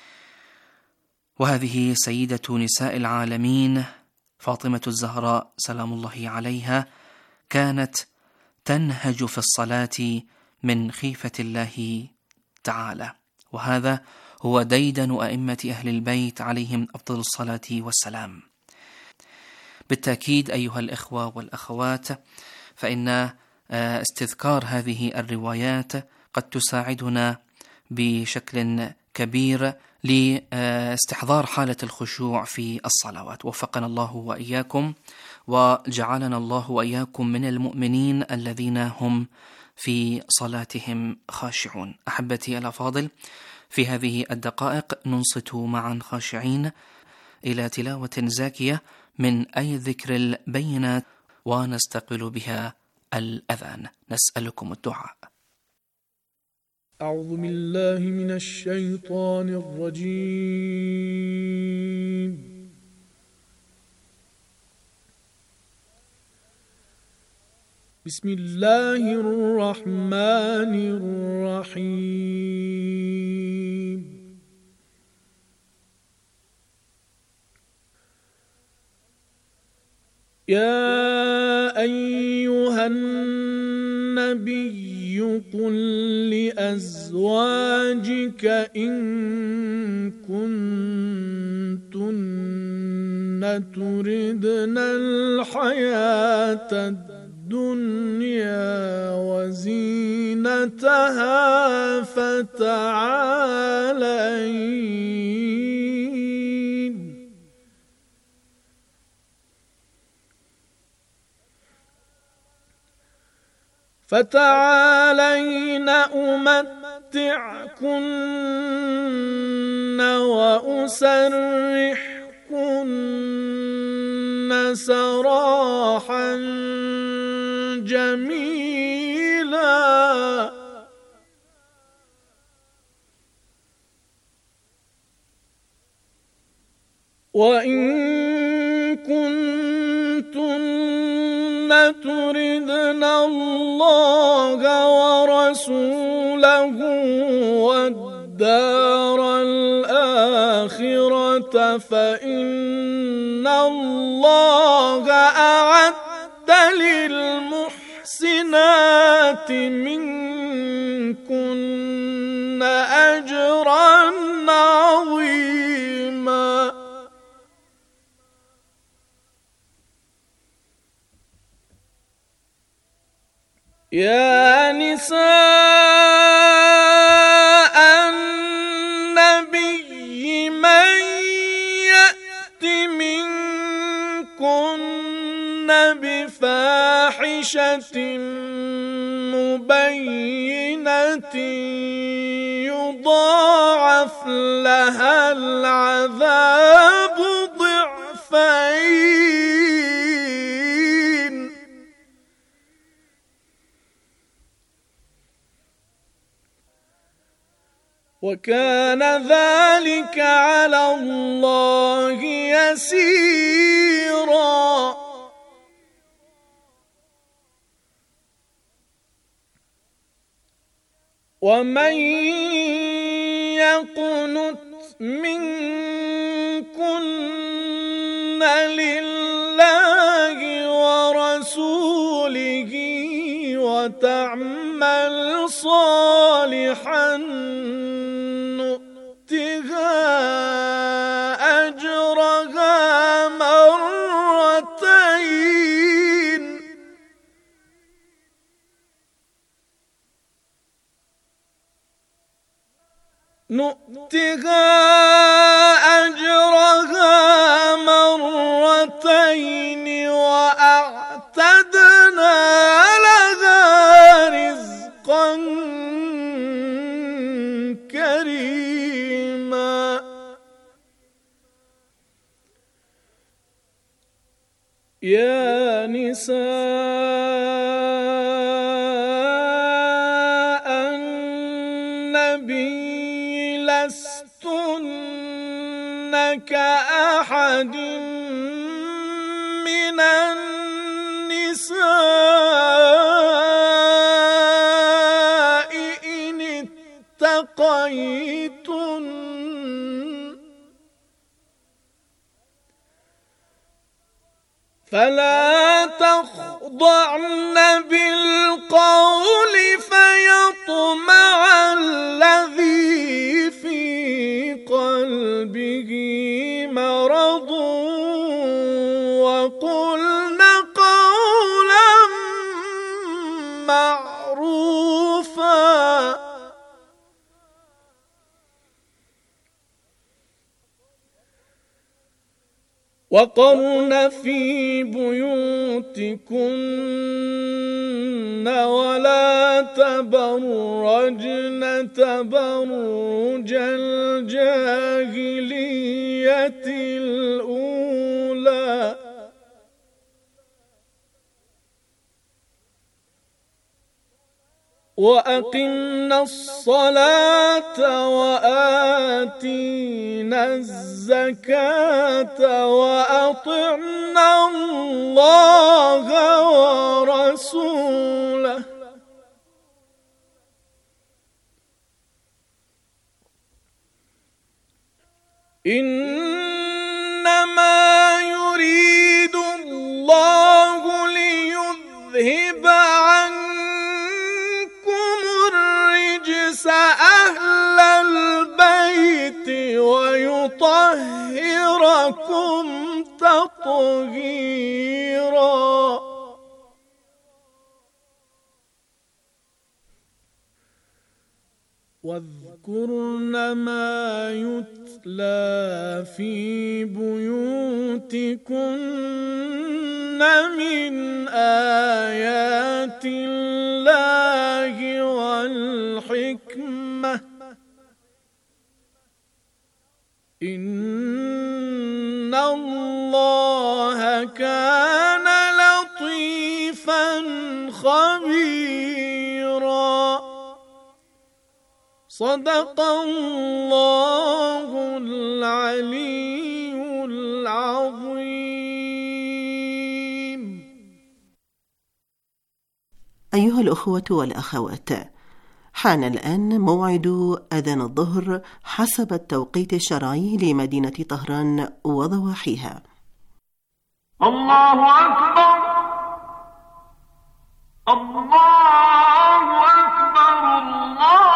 وهذه سيدة نساء العالمين فاطمة الزهراء سلام الله عليها كانت تنهج في الصلاة من خيفة الله تعالى، وهذا هو ديدن أئمة أهل البيت عليهم أفضل الصلاة والسلام. بالتأكيد أيها الإخوة والأخوات، فإن استذكار هذه الروايات قد تساعدنا بشكل كبير لاستحضار حالة الخشوع في الصلوات. وفقنا الله وإياكم وجعلنا الله وإياكم من المؤمنين الذين هم في صلاتهم خاشعون. أحبتي الأفاضل، في هذه الدقائق ننصت معا خاشعين إلى تلاوة زاكية من أي ذكر البينات ونستقبل بها الأذان. نسألكم الدعاء. أعوذ بالله من الشيطان الرجيم. بسم الله الرحمن الرحيم. يا أيها النبي قل لأزواجك إن كنتن تردن الحياة الدنيا وزينتها فتعالين فتعالين أمتعكن وأسرحكن سراحا جميلا وإن كنتن تردن الله ورسوله والدار الآخرة فإن الله أعد للمحسنات منكن أجرا عظيما. يا نساء النبي من يأت منكن بفاحشة مبينة يضاعف لها العذاب ضعفين وكان ذلك على الله يسيرا. ومن يقنت منكن لله ورسوله وتعمل صالحا نؤتها أجرها مرتين نؤتها أجرها مرتين وأعتدنا لها رزقا كريما. يا نساء النبي لستن كأحد من النساء إن اتقيتن فلا تخضعن بالقول فيطمع الذي في قلبه مرض وقلن قولا معروفا. وقرن في بيوتكن ولا تبرجن تبرج الجاهلية الأولى وأقمنا الصلاة وآتينا الزكاة وأطعنا الله ورسوله إنما يريد الله ليذهب عنكم طهركم تطهيرا واذكرن ما يتلى في بيوتكن من آيات الله والحكمة إن الله كان لطيفا خبيرا. صدق الله العلي العظيم. أيها الأخوة والأخوات، حان الآن موعد أذان الظهر حسب التوقيت الشرعي لمدينة طهران وضواحيها. الله أكبر الله أكبر الله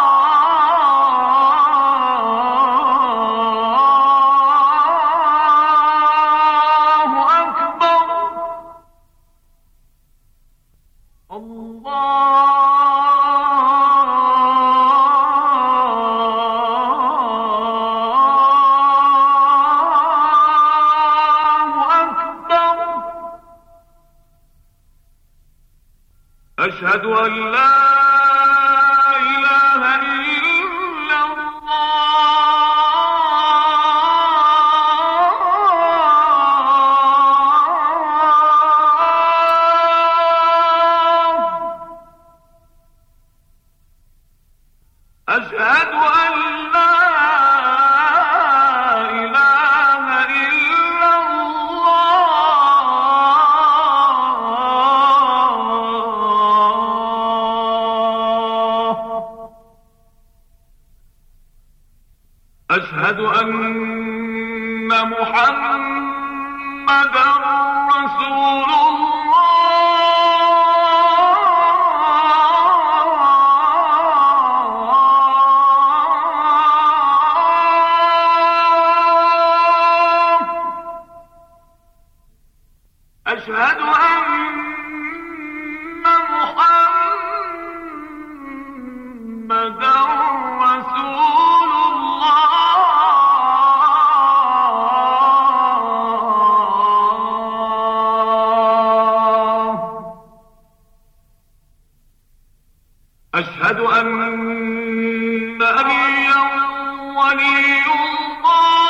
أشهد أن لا إله إلا الله. أشهد أن لا إله إلا أشهد أن محمدًا رسول الله. أشهد أن محمدًا رسول أشهد أن نبيا ولي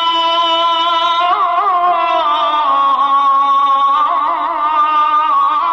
الله.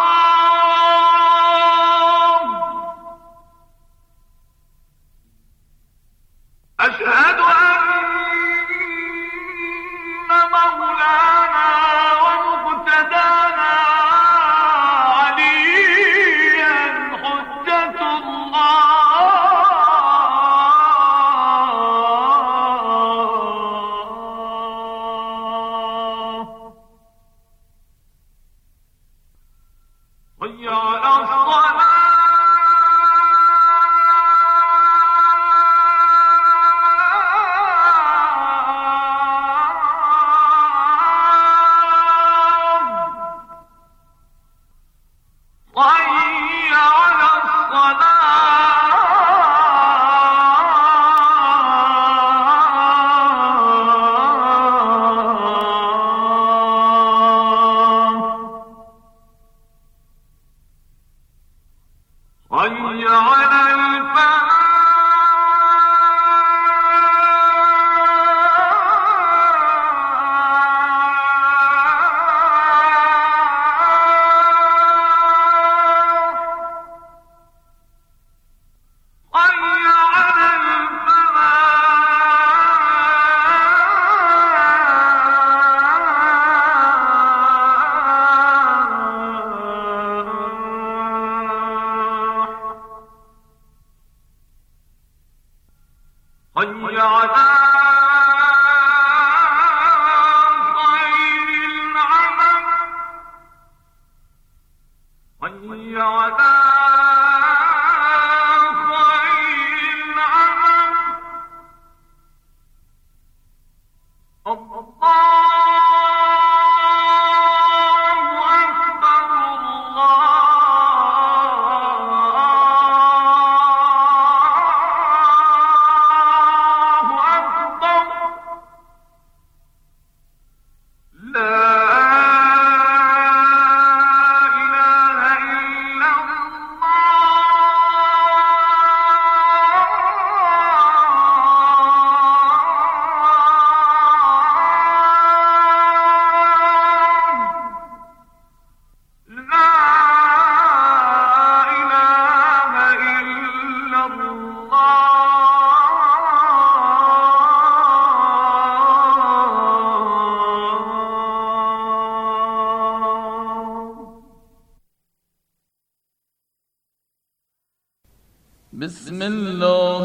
بسم الله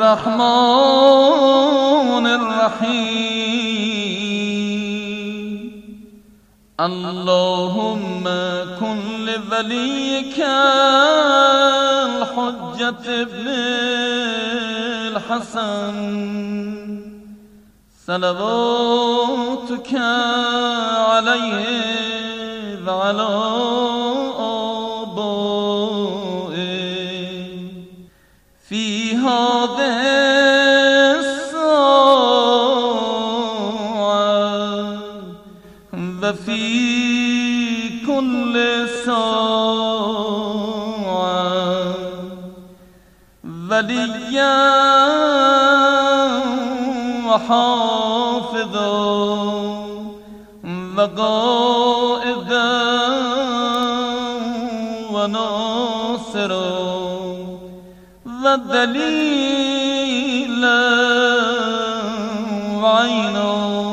الرحمن الرحيم اللهم كن لوليك الحجة ابن الحسن صلواتك عليه وعلى آبائه في هذه الساعة وفي كل ساعة وليا وحافظا وقائدا وناصرا ودليلا وعينا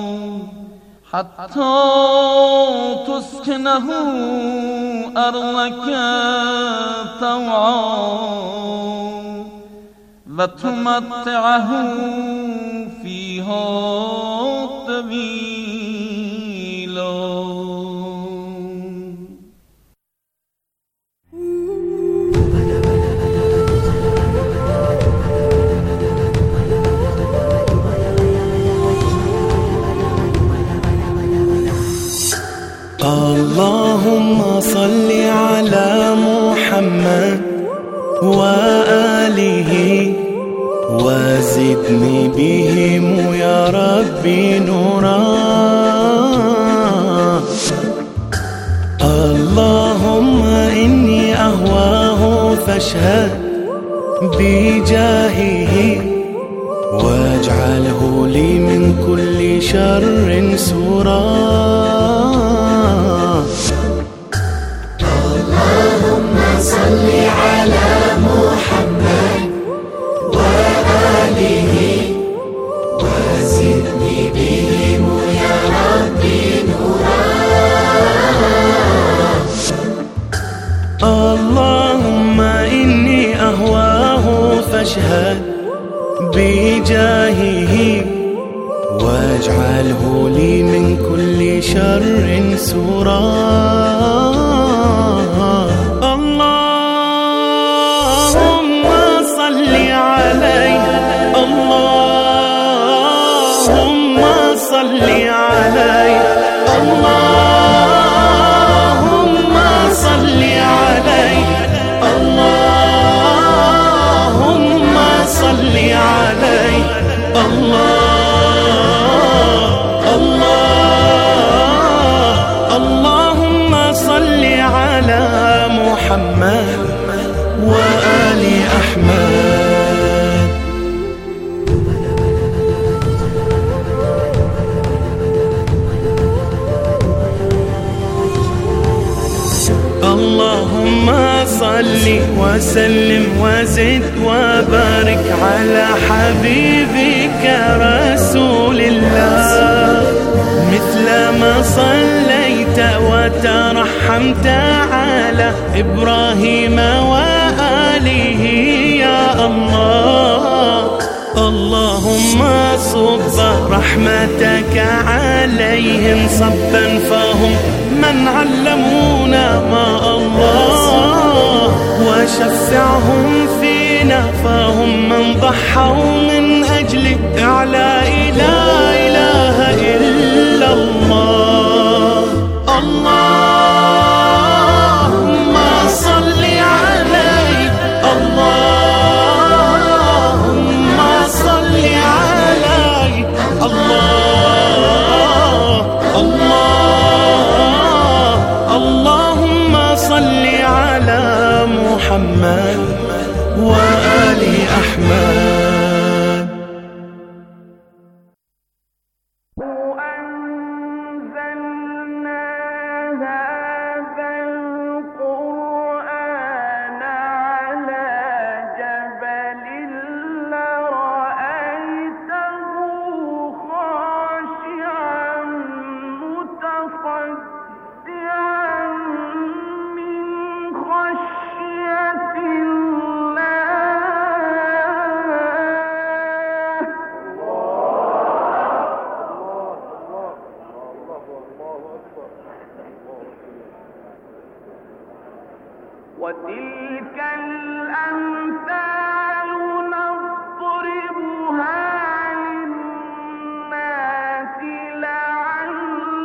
حتى تسكنه أرضك طوعا وتمتعه فيها طويلا. اللهم صل على محمد وآله وزدني بهم يا ربي نورا. اللهم إني أهواه فاشهد بجاهه واجعله لي من كل شر سورا. اللهم صل على محمد وآله وزدني بهم يا ربي نورا. اللهم إني أهواه فاشهد بجاهه واجعله لي من كل شر سورا. اللهم صل عليه اللهم صل عليه اللهم صل عليه اللهم صل عليه الله الله اللهم صل على محمد وآل أحمد. اللهم صل وسلم وزد وبارك على حبيبك رسول الله مثل ما صليت وترحمت على إبراهيم وآله يا الله. اللهم صب رحمتك عليهم صبا فهم من علمونا ما الله وشفعهم فينا فهم من ضحوا من أجل إعلاء لا إله إلا الله. اللهم صل عليه اللهم صل عليه الله الله اللهم صل على محمد وآل أحمد. خشية الله وتلك الأمثال